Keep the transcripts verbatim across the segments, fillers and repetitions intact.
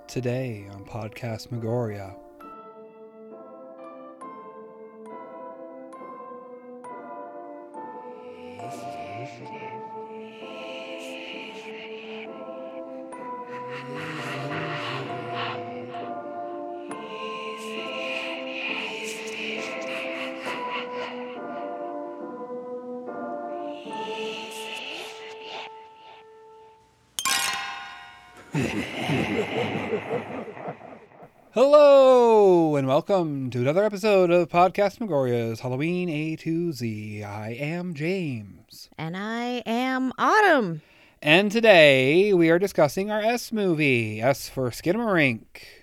Today on Podcast Megoria. Hello, and welcome to another episode of Podcast Megoria's Halloween A to Z. I am James. And I am Autumn. And today we are discussing our S movie, S for Skinamarink.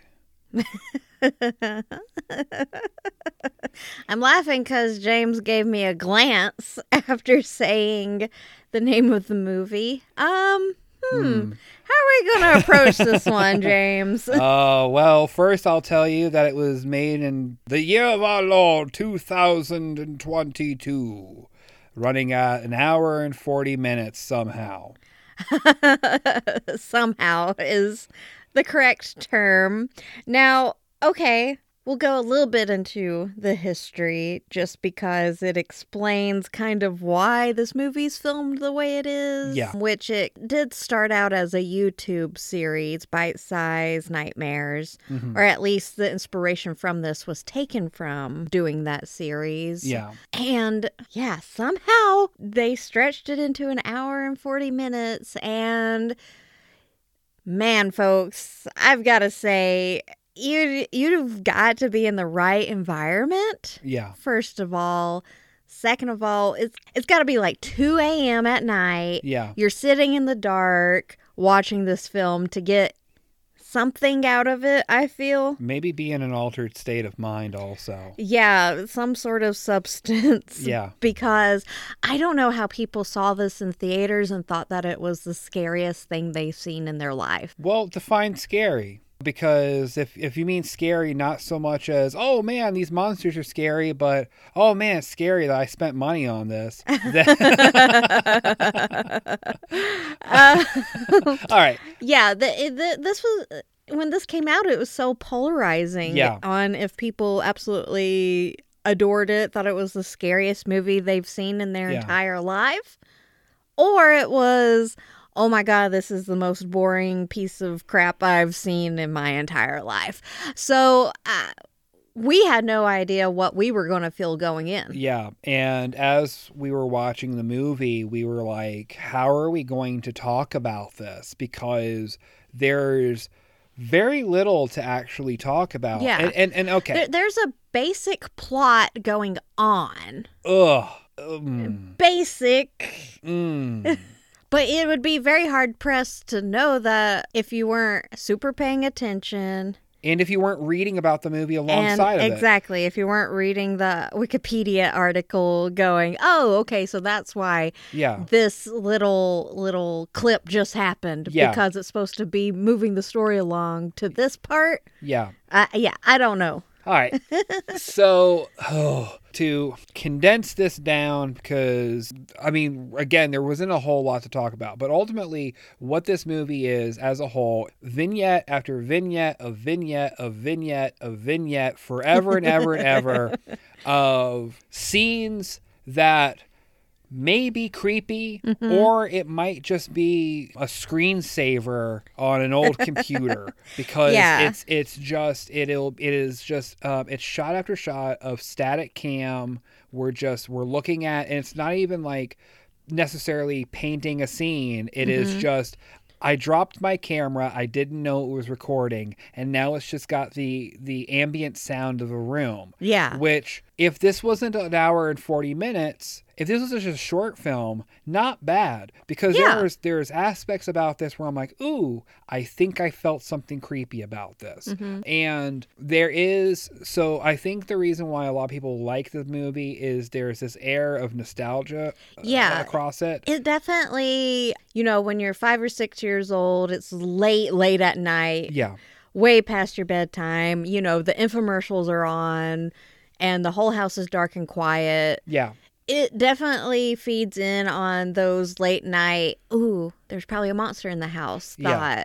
I'm laughing because James gave me a glance after saying the name of the movie. Um, hmm. hmm. How are we going to approach this one, James? Oh, uh, well, first I'll tell you that it was made in the year of our Lord, two thousand twenty-two, running at an hour and forty minutes somehow. Somehow is the correct term. Now, okay, we'll go a little bit into the history just because it explains kind of why this movie's filmed the way it is. Yeah. Which it did start out as a YouTube series, Bite Size Nightmares, mm-hmm. or at least the inspiration from this was taken from doing that series. Yeah. And yeah, somehow they stretched it into an hour and forty minutes. And man, folks, I've got to say, You, you've got to be in the right environment. Yeah. First of all. Second of all, it's it's got to be like two a.m. at night. Yeah. You're sitting in the dark watching this film to get something out of it, I feel. Maybe be in an altered state of mind also. Yeah, some sort of substance. Yeah. Because I don't know how people saw this in theaters and thought that it was the scariest thing they've seen in their life. Well, define scary. Because if, if you mean scary, not so much as, oh man, these monsters are scary, but oh man, it's scary that I spent money on this. uh, All right. Yeah, the, the, this was, when this came out, it was so polarizing yeah. on if people absolutely adored it, thought it was the scariest movie they've seen in their yeah. entire life, or it was, oh my God, this is the most boring piece of crap I've seen in my entire life. So uh, we had no idea what we were going to feel going in. Yeah. And as we were watching the movie, we were like, how are we going to talk about this? Because there's very little to actually talk about. Yeah. And, and, and okay. There, there's a basic plot going on. Ugh. Um. Basic. Mm. But it would be very hard-pressed to know that if you weren't super paying attention. And if you weren't reading about the movie alongside and of it. Exactly. If you weren't reading the Wikipedia article going, oh, okay, so that's why yeah. this little little clip just happened. Yeah. Because it's supposed to be moving the story along to this part. Yeah. Uh, yeah, I don't know. All right. So, oh, to condense this down, because, I mean, again, there wasn't a whole lot to talk about. But ultimately, what this movie is as a whole, vignette after vignette of vignette of vignette of vignette, forever and ever and ever, of scenes that may be creepy, mm-hmm. or it might just be a screensaver on an old computer, because yeah. it's it's just it'll it is just um, it's shot after shot of static cam. We're just we're looking at, and it's not even like necessarily painting a scene. It mm-hmm. is just, I dropped my camera, I didn't know it was recording, and now it's just got the the ambient sound of a room. Yeah. Which, if this wasn't an hour and forty minutes, if this was just a short film, not bad. Because yeah. there's there's aspects about this where I'm like, ooh, I think I felt something creepy about this. Mm-hmm. And there is, so I think the reason why a lot of people like the movie is there's this air of nostalgia yeah. uh, across it. It definitely, you know, when you're five or six years old, it's late, late at night. Yeah. Way past your bedtime. You know, the infomercials are on and the whole house is dark and quiet. Yeah. It definitely feeds in on those late night, ooh, there's probably a monster in the house thought. Yeah.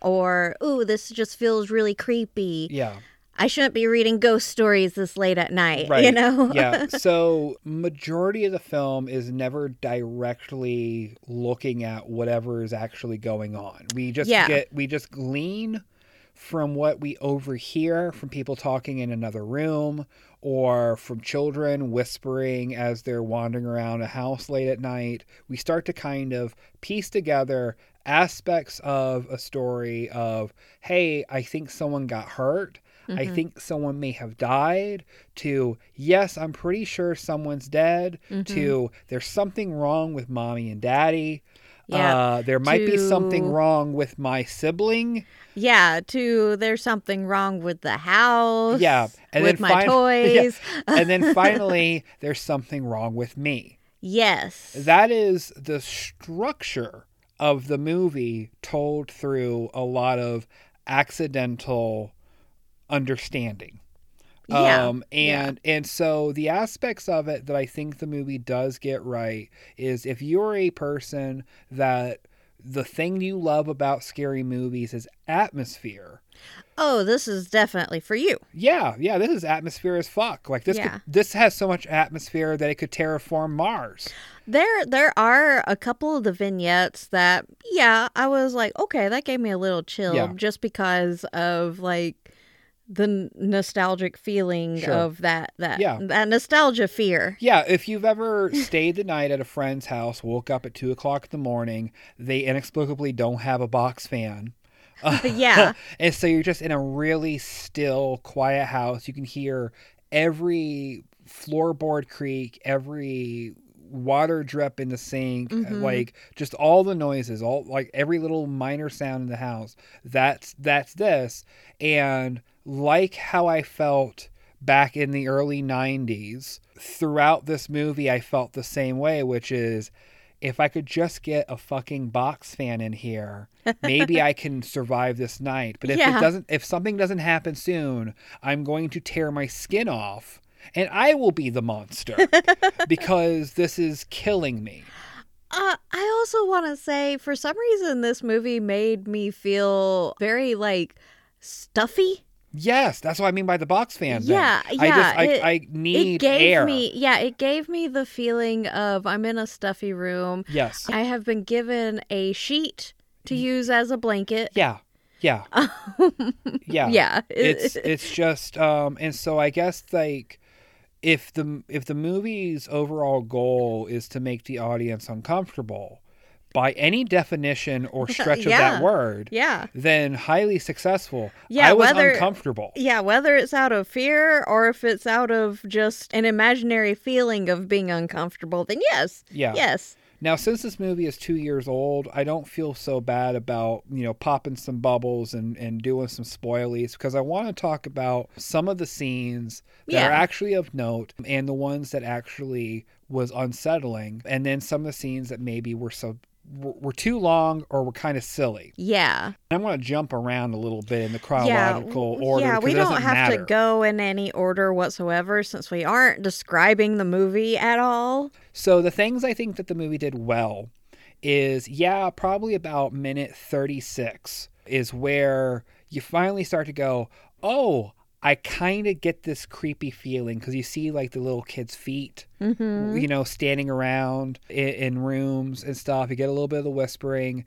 or, ooh, this just feels really creepy. Yeah. I shouldn't be reading ghost stories this late at night, Right. you know? Yeah. So majority of the film is never directly looking at whatever is actually going on. We just Yeah. get, we just glean from what we overhear from people talking in another room or from children whispering as they're wandering around a house late at night. We start to kind of piece together aspects of a story of, hey, I think someone got hurt. Mm-hmm. I think someone may have died, to, yes, I'm pretty sure someone's dead, Mm-hmm. to, there's something wrong with mommy and daddy. Yeah. Uh, there might To- be something wrong with my sibling. Yeah, to there's something wrong with the house. Yeah. And with then my fin- toys. Yeah. And then finally, there's something wrong with me. Yes. That is the structure of the movie told through a lot of accidental understanding. Yeah. Um, and and so the aspects of it that I think the movie does get right is, if you're a person that the thing you love about scary movies is atmosphere. Oh, this is definitely for you. Yeah, yeah, this is atmosphere as fuck. Like this Yeah. could, this has so much atmosphere that it could terraform Mars. There there are a couple of the vignettes that, yeah, I was like, okay, that gave me a little chill, Yeah. just because of like the n- nostalgic feeling Sure. of that that Yeah. that nostalgia fear. Yeah, if you've ever stayed the night at a friend's house, woke up at two o'clock in the morning, they inexplicably don't have a box fan. Yeah. And so you're just in a really still, quiet house. You can hear every floorboard creak, every water drip in the sink, Mhm. like just all the noises, all like every little minor sound in the house. That's that's this. And like how I felt back in the early nineties, throughout this movie I felt the same way, which is, if I could just get a fucking box fan in here, maybe I can survive this night. But if Yeah. it doesn't, if something doesn't happen soon, I'm going to tear my skin off and I will be the monster because this is killing me. Uh, I also want to say, for some reason, this movie made me feel very like stuffy. Yes, that's what I mean by the box fan thing. Yeah, I yeah, just, I, it- I need It gave air. me, yeah, it gave me the feeling of I'm in a stuffy room. Yes. I have been given a sheet to use as a blanket. Yeah. Yeah. Yeah. Yeah. It's it's just um and so I guess like if the if the movie's overall goal is to make the audience uncomfortable by any definition or stretch of Yeah. that word, Yeah. then highly successful. Yeah, I was whether- uncomfortable. Yeah, whether it's out of fear or if it's out of just an imaginary feeling of being uncomfortable, then yes. Yeah. Yes. Now, since this movie is two years old, I don't feel so bad about, you know, popping some bubbles and, and doing some spoilies, because I want to talk about some of the scenes that Yeah. are actually of note and the ones that actually was unsettling, and then some of the scenes that maybe were so were were too long or were kind of silly. Yeah. I want to jump around a little bit in the Yeah. chronological w- order. Yeah, 'cause we it don't doesn't have matter. to go in any order whatsoever since we aren't describing the movie at all. So the things I think that the movie did well is, yeah, probably about minute thirty-six is where you finally start to go, oh, I kind of get this creepy feeling, because you see like the little kid's feet, Mm-hmm. you know, standing around in, in rooms and stuff. You get a little bit of the whispering.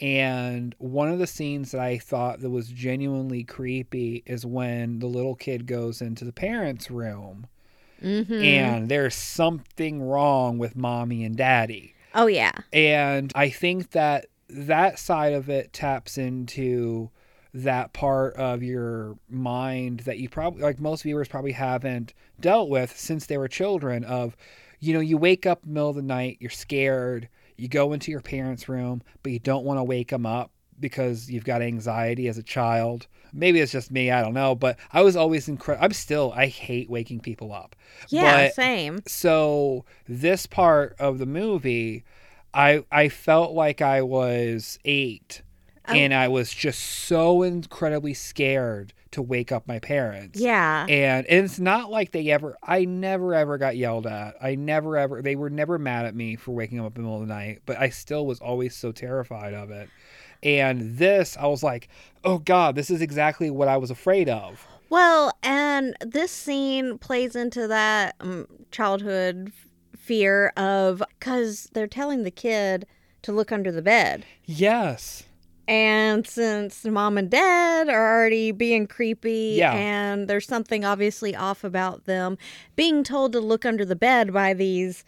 And one of the scenes that I thought that was genuinely creepy is when the little kid goes into the parents' room. Mm-hmm. And there's something wrong with mommy and daddy. Oh, yeah. And I think that that side of it taps into that part of your mind that you probably, like most viewers probably haven't dealt with since they were children, of, you know, you wake up in the middle of the night, you're scared, you go into your parents' room, but you don't want to wake them up because you've got anxiety as a child. Maybe it's just me, I don't know, but I was always incredible. I'm still, I hate waking people up. Yeah, But- same. So this part of the movie, I I felt like I was eight, Oh. and I was just so incredibly scared to wake up my parents. Yeah. And, and it's not like they ever, I never ever got yelled at. I never ever, they were never mad at me for waking up in the middle of the night, but I still was always so terrified of it. And this, I was like, oh God, this is exactly what I was afraid of. Well, and this scene plays into that um, childhood fear of, because they're telling the kid to look under the bed. Yes. And since mom and dad are already being creepy, Yeah. and there's something obviously off about them, being told to look under the bed by these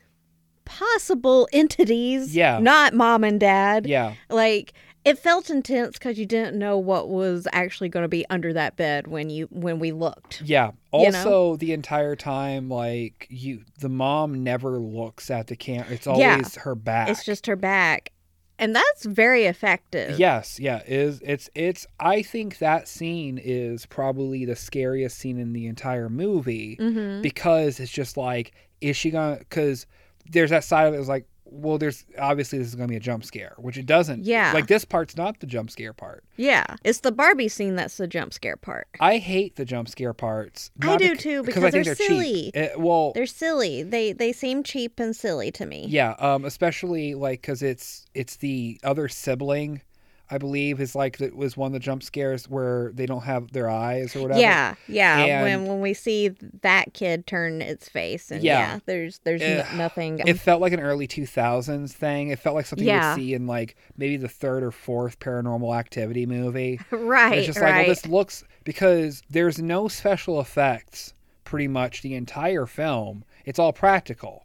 possible entities, Yeah. not mom and dad, Yeah. like, it felt intense because you didn't know what was actually going to be under that bed when you when we looked. Yeah. You Also, know? the entire time, like you, the mom never looks at the camera. It's always Yeah. her back. It's just her back. And that's very effective. Yes, yeah, is it's it's I think that scene is probably the scariest scene in the entire movie Mm-hmm. because it's just like, is she gonna? Because there's that side of it is like, well, there's obviously this is gonna be a jump scare, which it doesn't. Yeah. Like this part's not the jump scare part. Yeah. It's the Barbie scene that's the jump scare part. I hate the jump scare parts. I not do bec- too, I because think they're they're silly. cheap. It- well, They're silly. They they seem cheap and silly to me. yeah, um, especially like because it's it's the other sibling, I believe, is like that was one of the jump scares where they don't have their eyes or whatever. Yeah, yeah. And- when when we see that kid turn its face, and yeah, Yeah. there's there's n- Ugh. nothing. It felt like an early two thousands thing. It felt like something Yeah. you would see in like maybe the third or fourth Paranormal Activity movie. right, And it's just like, right. well, this looks, because there's no special effects pretty much the entire film. It's all practical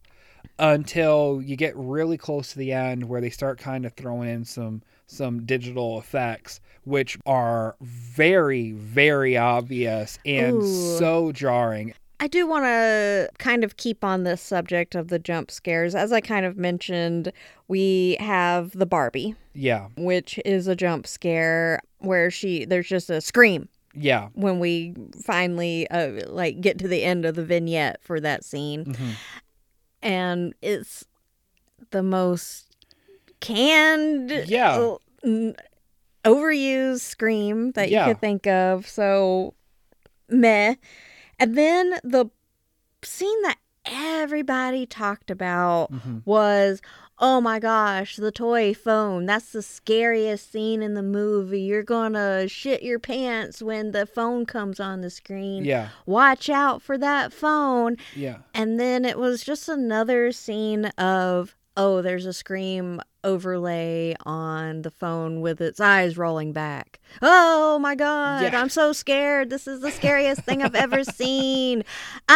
until you get really close to the end where they start kind of throwing in some some digital effects, which are very, very obvious and Ooh. so jarring. I do want to kind of keep on this subject of the jump scares. As I kind of mentioned, we have the Barbie, Yeah. which is a jump scare where she there's just a scream Yeah. when we finally uh, like get to the end of the vignette for that scene. Mhm. And it's the most canned, Yeah. uh, n- overused scream that Yeah. you could think of. So, meh. And then the scene that everybody talked about Mhm. was, oh my gosh, the toy phone. That's the scariest scene in the movie. You're gonna shit your pants when the phone comes on the screen. Yeah. Watch out for that phone. Yeah. And then it was just another scene of, oh, there's a scream overlay on the phone with its eyes rolling back. Oh my God, Yeah. I'm so scared. This is the scariest thing I've ever seen.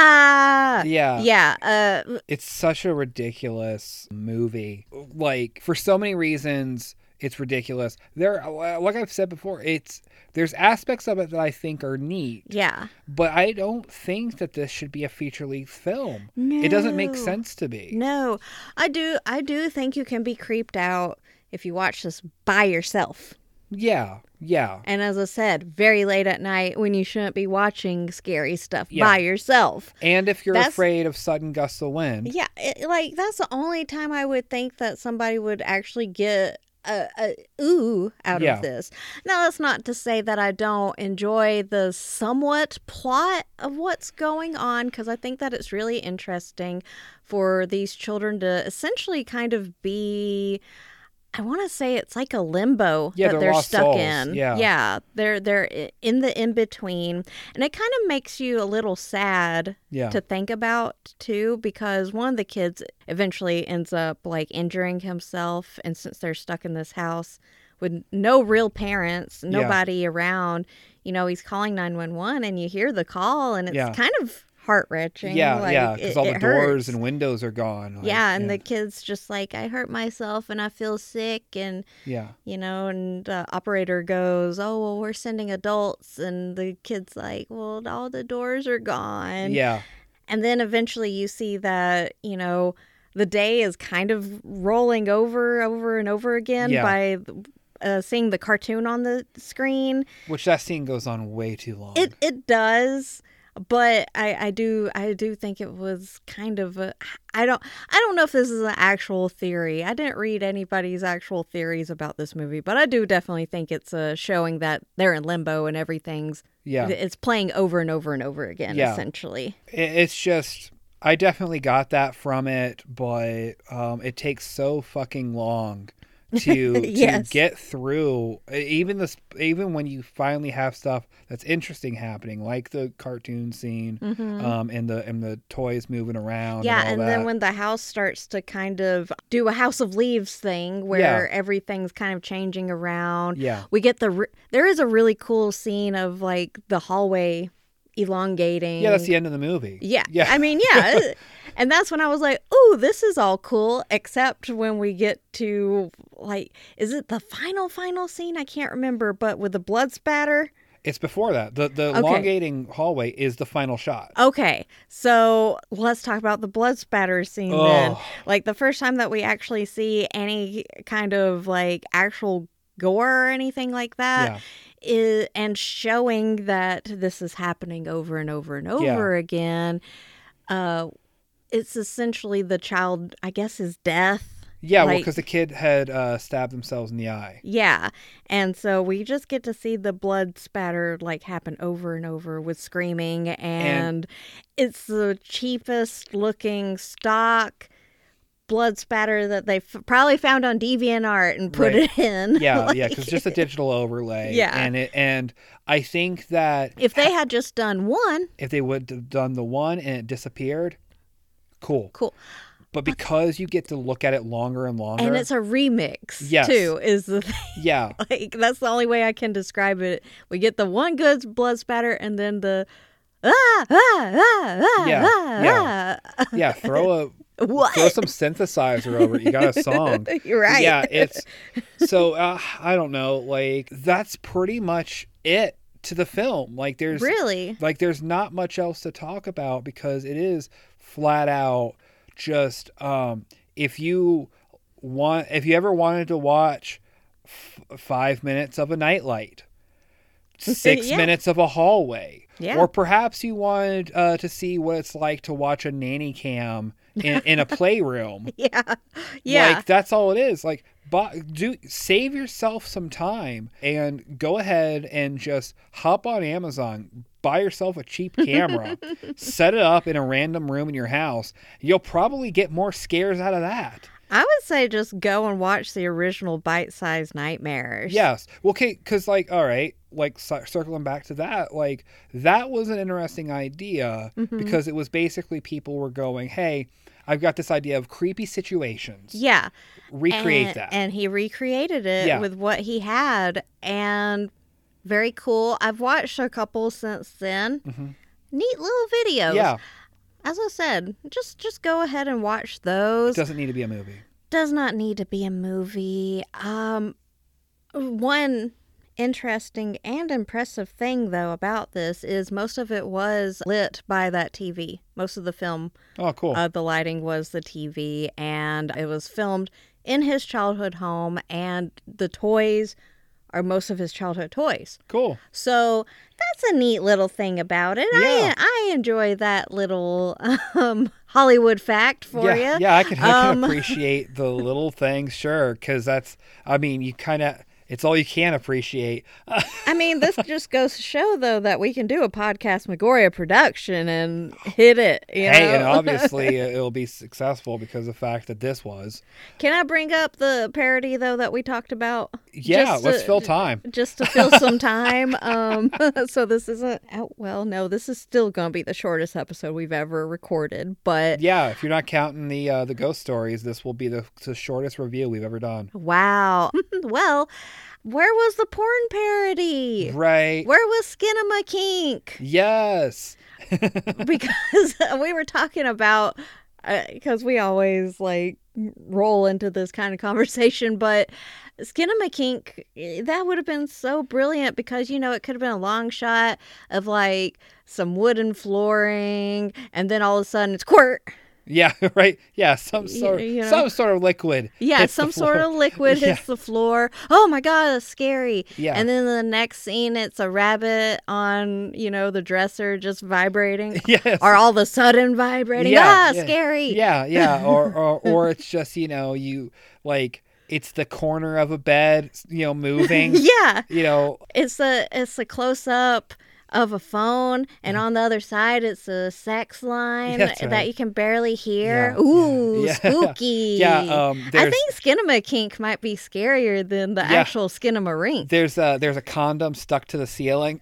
Ah. Yeah. Yeah. Uh, It's such a ridiculous movie. Like, for so many reasons, it's ridiculous. There, like I've said before, it's there's aspects of it that I think are neat, yeah. but I don't think that this should be a feature-length film. It doesn't make No. sense to me. No, I do. I do think you can be creeped out if you watch this by yourself. Yeah, yeah, And as I said, very late at night when you shouldn't be watching scary stuff Yeah. by yourself. and if you're That's- afraid of sudden gusts of wind, Yeah, it, like that's the only time I would think that somebody would actually get a, a ooh out Yeah. of this. Now, that's not to say that I don't enjoy the somewhat plot of what's going on, because I think that it's really interesting for these children to essentially kind of be, I want to say it's like a limbo Yeah, that they're they're lost stuck souls. in. Yeah. yeah, they're they're i- in the in between, and it kind of makes you a little sad yeah, to think about too, because one of the kids eventually ends up like injuring himself, and since they're stuck in this house with no real parents, nobody around, you know, he's calling nine one one, and you hear the call, and it's Yeah. kind of heart-wrenching. yeah, like, yeah, because it- all the it doors hurts. and windows are gone. Like, Yeah, and the kid's just like, I hurt myself and I feel sick, and yeah, you know, and the operator goes, oh, well, we're sending adults, and the kid's like, well, all the doors are gone. yeah, And then eventually you see that, you know, the day is kind of rolling over, over and over again Yeah. by uh, seeing the cartoon on the screen. which that scene goes on way too long. It it does, but I, I do I do think it was kind of a, I don't I don't know if this is an actual theory. I didn't read anybody's actual theories about this movie, but I do definitely think it's uh, showing that they're in limbo and everything's Yeah. it's playing over and over and over again, Yeah. essentially. It- It's just, I definitely got that from it, but um, it takes so fucking long to Yes. to get through. Even this, even when you finally have stuff that's interesting happening, like the cartoon scene, um, and the and the toys moving around. Yeah, and, all and that. then when the house starts to kind of do a House of Leaves thing where Yeah. everything's kind of changing around. Yeah. We get the re- there is a really cool scene of like the hallway elongating. Yeah, that's the end of the movie. Yeah. Yeah. I mean, yeah. And that's when I was like, "Ooh, this is all cool," except when we get to like is it the final final scene? I can't remember, but with the blood spatter. It's before that. The the Okay. elongating hallway is the final shot. Okay, so let's talk about the blood spatter scene then. Oh. Like the first time that we actually see any kind of like actual gore or anything like that, Yeah. is, and showing that this is happening over and over and over again. Uh, it's essentially the child, I guess, his death. Yeah, well, Like- because the kid had uh, stabbed themselves in the eye. Yeah, and so we just get to see the blood spatter like happen over and over with screaming, and, it's the cheapest looking stock blood spatter that they f- probably found on DeviantArt and put Right. it in. Yeah, Like, yeah, because just a digital overlay. Yeah. and it and I think that if they had just done one, if they would have done the one and it disappeared, cool. cool, But because you get to look at it longer and longer, and it's a remix Yes. too. Is the thing. yeah, Like that's the only way I can describe it. We get the one good blood spatter, and then the ah ah ah ah Yeah, ah, yeah. ah. yeah. Throw a What? throw some synthesizer over it. You got a song. You're right. Yeah, it's so uh, I don't know. Like that's pretty much it to the film. Like there's Really? like there's not much else to talk about because it is flat out just um if you want if you ever wanted to watch f- five minutes of a nightlight, six Yeah. minutes of a hallway, Yeah. or perhaps you wanted uh, to see what it's like to watch a nanny cam in, in a playroom. Yeah. Yeah. Like that's all it is. Like, but do save yourself some time and go ahead and just hop on Amazon, buy yourself a cheap camera, set it up in a random room in your house. You'll probably get more scares out of that. I would say just go and watch the original Bite-Sized Nightmares. Yes. Well, okay, because like, all right, like c- circling back to that, like that was an interesting idea because it was basically people were going, hey, I've got this idea of creepy situations. Yeah. Recreate and, that. And he recreated it Yeah. with what he had. And very cool. I've watched a couple since then. Mhm. Neat little videos. Yeah. As I said, just just go ahead and watch those. Doesn't need to be a movie. Does not need to be a movie. Um, one interesting and impressive thing, though, about this is most of it was lit by that T V. Most of the film, Oh, cool. uh, the lighting was the T V, and it was filmed in his childhood home, and the toys are most of his childhood toys. cool. So that's a neat little thing about it. Yeah. I I enjoy that little um, Hollywood fact for yeah, you. yeah, I can, I can Um, appreciate the little things, sure, because that's, I mean, you kind of, it's all you can appreciate. I mean, this just goes to show, though, that we can do a podcast Megoria production and hit it. You Hey, know? and obviously it'll be successful because of the fact that this was. Can I bring up the parody, though, that we talked about? Yeah, Just let's to- fill time. Just to fill some time. Um, so this isn't out. Well, no, this is still going to be the shortest episode we've ever recorded. But Yeah, if you're not counting the uh, the ghost stories, this will be the, the shortest review we've ever done. wow. Well, where was the porn parody? Right. Where was Skinnamakink? Yes. Because we were talking about, because we always like roll into this kind of conversation, but Skinnamakink, that would have been so brilliant because, you know, it could have been a long shot of like some wooden flooring and then all of a sudden it's quirt. Yeah, right. Yeah, some Y- sort, you know? some sort of liquid. Yeah, hits the some sort floor. of liquid Yeah. hits the floor. Oh my god, that's scary. Yeah. And then the next scene, it's a rabbit on, you know, the dresser just vibrating. Yes. Or all of a sudden vibrating. Yeah, ah, yeah. scary. Yeah, yeah. Or, or or it's just, you know, you like it's the corner of a bed, you know, moving. Yeah. You know, It's a it's a close up of a phone, and on the other side it's a sex line That's that right. you can barely hear. Yeah, Ooh, yeah. spooky. Yeah, um, I there's- think Skinema Kink might be scarier than the Yeah. actual Skinema Rink. there's a there's a condom stuck to the ceiling.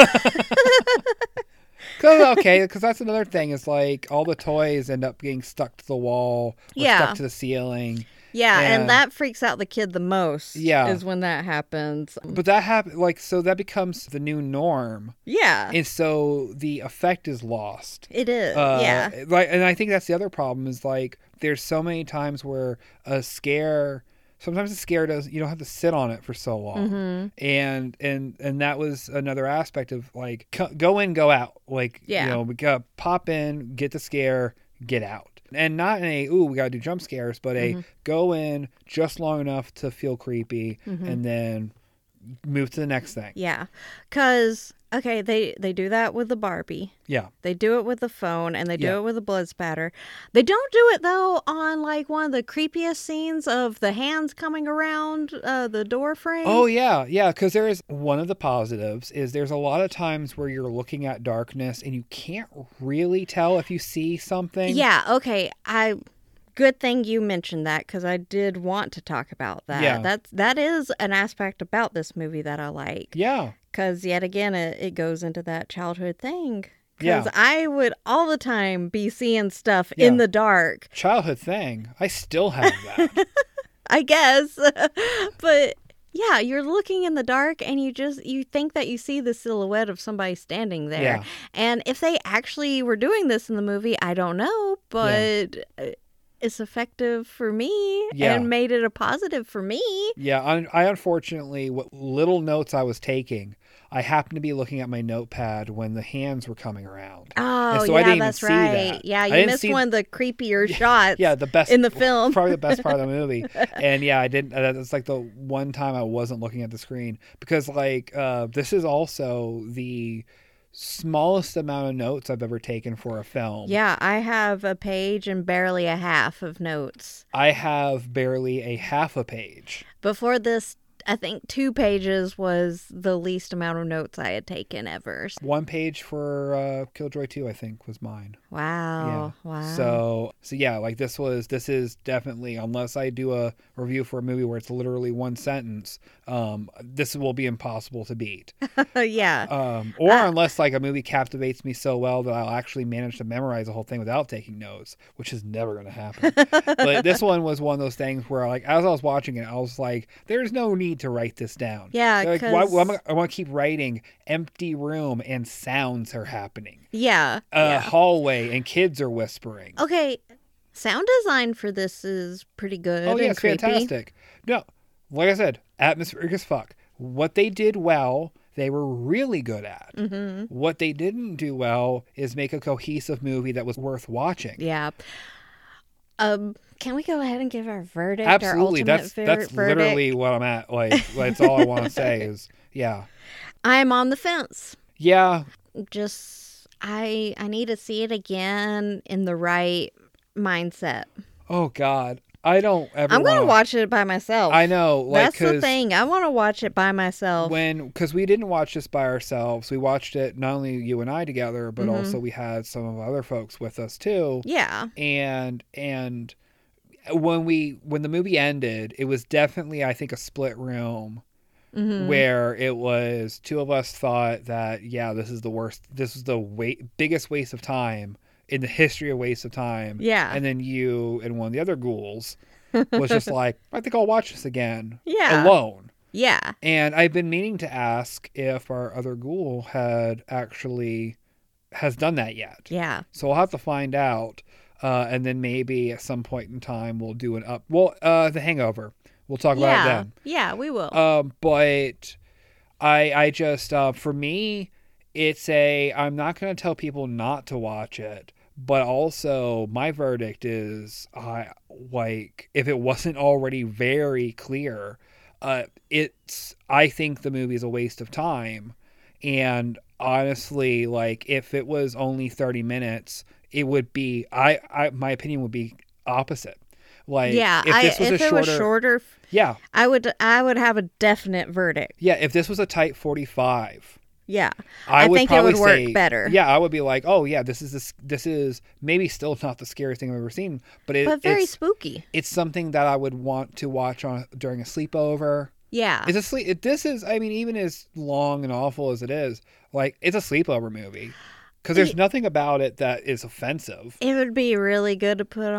Cause, okay, because that's another thing. Is like all the toys end up getting stuck to the wall or Yeah. stuck to the ceiling. Yeah, and, And- that freaks out the kid the most. Yeah. Is when that happens. But that happen like so that becomes the new norm, Yeah. and so the effect is lost. It is. Uh, yeah. Like, and I think that's the other problem is like there's so many times where a scare, sometimes a scare does you don't have to sit on it for so long, Mm-hmm. and and and that was another aspect of like co- go in, go out, like Yeah. you know we got pop in, get the scare, get out. And not in a, ooh, we got to do jump scares, but a Mm-hmm. go in just long enough to feel creepy and then move to the next thing. Yeah. Because, okay, they, they do that with the Barbie. Yeah. They do it with the phone, and they do Yeah. it with the blood spatter. They don't do it, though, on, like, one of the creepiest scenes of the hands coming around uh, the door frame. Oh, yeah. Yeah. Because there is one of the positives is there's a lot of times where you're looking at darkness and you can't really tell if you see something. Yeah, okay. I good thing you mentioned that, because I did want to talk about that. Yeah. That's that is an aspect about this movie that I like. Yeah. Because yet again, it, it goes into that childhood thing. Yeah. Because I would all the time be seeing stuff Yeah. in the dark, Childhood thing. I still have that. I guess. But yeah, you're looking in the dark and you just you think that you see the silhouette of somebody standing there. Yeah. And if they actually were doing this in the movie, I don't know, but uh it's effective for me Yeah. and made it a positive for me. Yeah, I, I unfortunately, what little notes I was taking, I happened to be looking at my notepad when the hands were coming around. Oh, And so I yeah, didn't even that's see right. that. Yeah, I you didn't missed see- one of the creepier shots. Yeah, the best in the film. probably the best part of the movie. And yeah, I didn't. uh, That's like the one time I wasn't looking at the screen because like uh, this is also the smallest amount of notes I've ever taken for a film. Yeah, I have a page and barely a half of notes. I have barely a half a page. Before this, I think two pages was the least amount of notes I had taken ever. One page for uh, Killjoy two, I think, was mine. Wow. Wow. So so yeah, like this was this is definitely, unless I do a review for a movie where it's literally one sentence, um, this will be impossible to beat. yeah. Um, or Uh, unless like a movie captivates me so well that I'll actually manage to memorize the whole thing without taking notes, which is never going to happen. But this one was one of those things where like as I was watching it, I was like, there's no need to write this down. Yeah, Like, why, 'cause- why am I, I want to keep writing empty room and sounds are happening. yeah. A yeah. hallway and kids are whispering. Okay. Sound design for this is pretty good. Oh yeah, and it's creepy. fantastic. No, like I said, atmospheric as fuck. What they did well, they were really good at. Mm-hmm. What they didn't do well is make a cohesive movie that was worth watching. Yeah. Um, can we go ahead and give our verdict? Absolutely, Our that's ultimate ver- that's verdict? literally what I'm at. Like that's all I want to say is yeah, I'm on the fence. yeah, Just I I need to see it again in the right mindset. oh god, I don't ever. I'm gonna wanna, watch it by myself. I know, like That's the 'cause thing. I want to watch it by myself. when because we didn't watch this by ourselves. We watched it not only you and I together, but Mhm. also we had some of our other folks with us too. yeah. and and when we when the movie ended, it was definitely I think a split room hmm where it was two of us thought that yeah, this is the worst, this is the wa- biggest waste of time in the history of waste of time. Yeah. And then you and one of the other ghouls was just like, I think I'll watch this again Yeah. alone. Yeah. And I've been meaning to ask if our other ghoul had actually has done that yet. Yeah. So we'll have to find out. Uh, and then maybe at some point in time we'll do an up. Well, uh, The Hangover. We'll talk about Yeah. it then. Yeah, we will. Um, but I, I just uh, for me, it's a. I'm not going to tell people not to watch it, But also, my verdict is, I like if it wasn't already very clear, uh, it's I think the movie is a waste of time. And honestly, like if it was only thirty minutes, it would be I, I my opinion would be opposite. Like Yeah, if I this was if a it shorter, was shorter, yeah, I would I would have a definite verdict. yeah, if this was a tight forty-five, Yeah, I, I would think it probably would work say, better. Yeah, I would be like, oh yeah, this is this this is maybe still not the scariest thing I've ever seen, but it, but very it's spooky. it's something that I would want to watch on during a sleepover. Yeah, It's a sleep. It, this is, I mean, even as long and awful as it is, like it's a sleepover movie because there's It- nothing about it that is offensive. it would be really good to put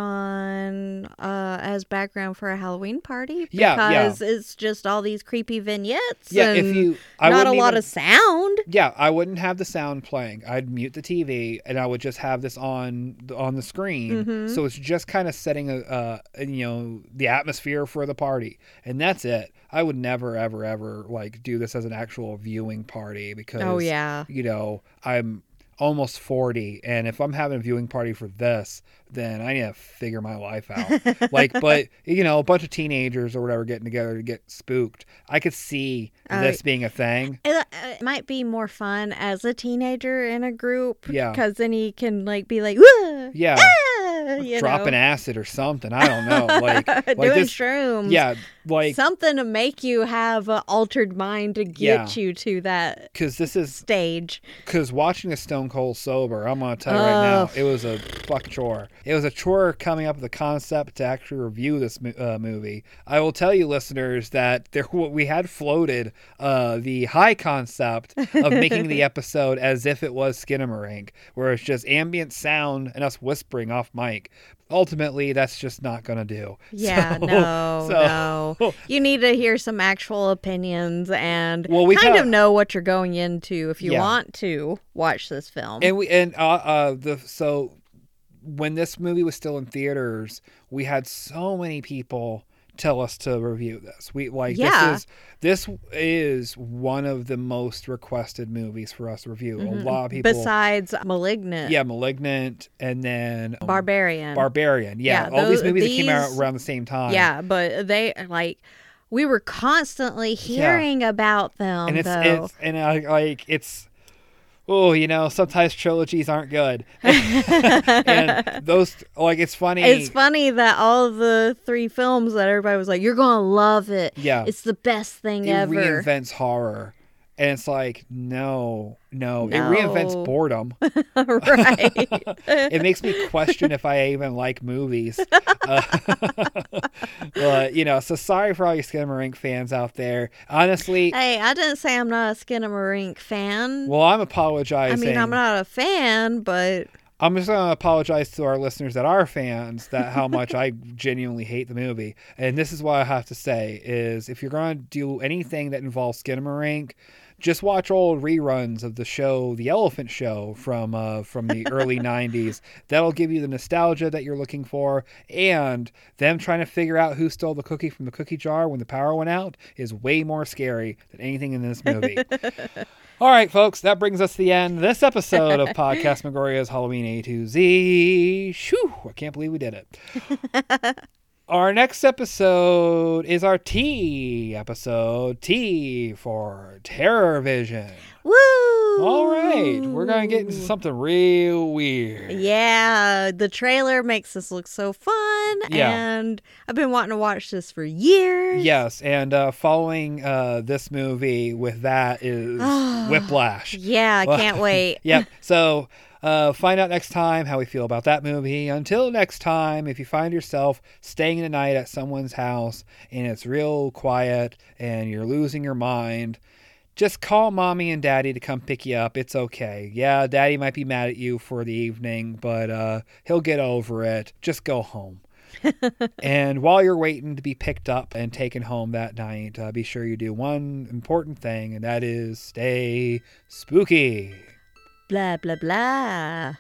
on uh, as background for a Halloween party. Yeah, yeah. because it's just all these creepy vignettes. Yeah, and if you, I not a wouldn't lot even- of sound. Yeah, I wouldn't have the sound playing. I'd mute the T V and I would just have this on on the screen. Mhm. So it's just kind of setting a, uh, you know, the atmosphere for the party, and that's it. I would never, ever, ever like do this as an actual viewing party because, Oh yeah, you know, I'm almost forty, and if I'm having a viewing party for this, then I need to figure my life out. Like, but you know, a bunch of teenagers or whatever getting together to get spooked, I could see Uh, this being a thing. it, uh, it might be more fun as a teenager in a group. Yeah. because then he can like be like, "Whoa, Yeah. ah," you Dropping know. acid or something. I don't know. Like, like doing this. shrooms. Yeah, like something to make you have an altered mind to get Yeah. you to that because this is stage. because watching a Stone Cold sober, I'm gonna tell you right now, Ugh. it was a fucking chore. It was a chore coming up with the concept to actually review this mo- uh, movie. I will tell you, listeners, that there we had floated uh, the high concept of making the episode as if it was Skinamarink, where it's just ambient sound and us whispering off mic. Ultimately, that's just not gonna do. Yeah, So- no, so- no. You need to hear some actual opinions and Well, we kind got- of know what you're going into if you Yeah. want to watch this film. And we and uh, uh the so when this movie was still in theaters, we had so many people tell us to review this. We like Yeah. this is this is one of the most requested movies for us to review. A Mhm. lot of people Besides Malignant, yeah, Malignant and then um, Barbarian. Barbarian. Yeah, Yeah, all these tho- movies that came out these- around the same time. Yeah, but they like we were constantly hearing about them and it's though. it's and I like it's oh, you know, sometimes trilogies aren't good. And those like it's funny. It's funny that all of the three films that everybody was like, "You're gonna love it. Yeah. It's the best thing it ever." reinvents horror. And it's like, no, no, No. it reinvents boredom. Right. It makes me question if I even like movies. Uh, but, you know, so sorry for all you Skinamarink fans out there. Honestly, Hey, I didn't say I'm not a Skinamarink fan. well, I'm I apologizing. mean, I'm not a fan, but I'm just going to apologize to our listeners that are fans that how much I genuinely hate the movie. And this is what I have to say is if you're going to do anything that involves Skinamarink, just watch old reruns of the show, The Elephant Show from uh, from the early nineties. That'll give you the nostalgia that you're looking for. And them trying to figure out who stole the cookie from the cookie jar when the power went out is way more scary than anything in this movie. All right, folks, that brings us to the end of this episode of Podcast Megoria's Halloween A to Z. Shoo, I can't believe we did it. Our next episode is our T episode. T for Terror Vision. woo! All right, we're going to get into something real weird. Yeah, the trailer makes this look so fun, Yeah. and I've been wanting to watch this for years. Yes, and uh, following uh, this movie with that is Whiplash. Yeah, I can't wait. Yep. So uh, find out next time how we feel about that movie. Until next time, if you find yourself staying the night at someone's house and it's real quiet and you're losing your mind, just call mommy and daddy to come pick you up. It's okay. Yeah, daddy might be mad at you for the evening, but uh, he'll get over it. Just go home. And while you're waiting to be picked up and taken home that night, uh, be sure you do one important thing, and that is stay spooky. Blah, blah, blah.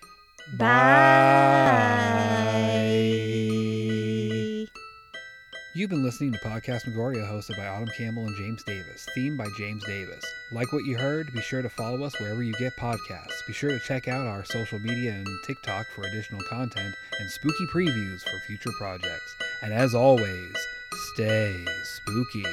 Bye. Bye. You've been listening to Podcast Megoria, hosted by Autumn Campbell and James Davis, themed by James Davis. Like what you heard? Be sure to follow us wherever you get podcasts. Be sure to check out our social media and TikTok for additional content and spooky previews for future projects. And as always, stay spooky.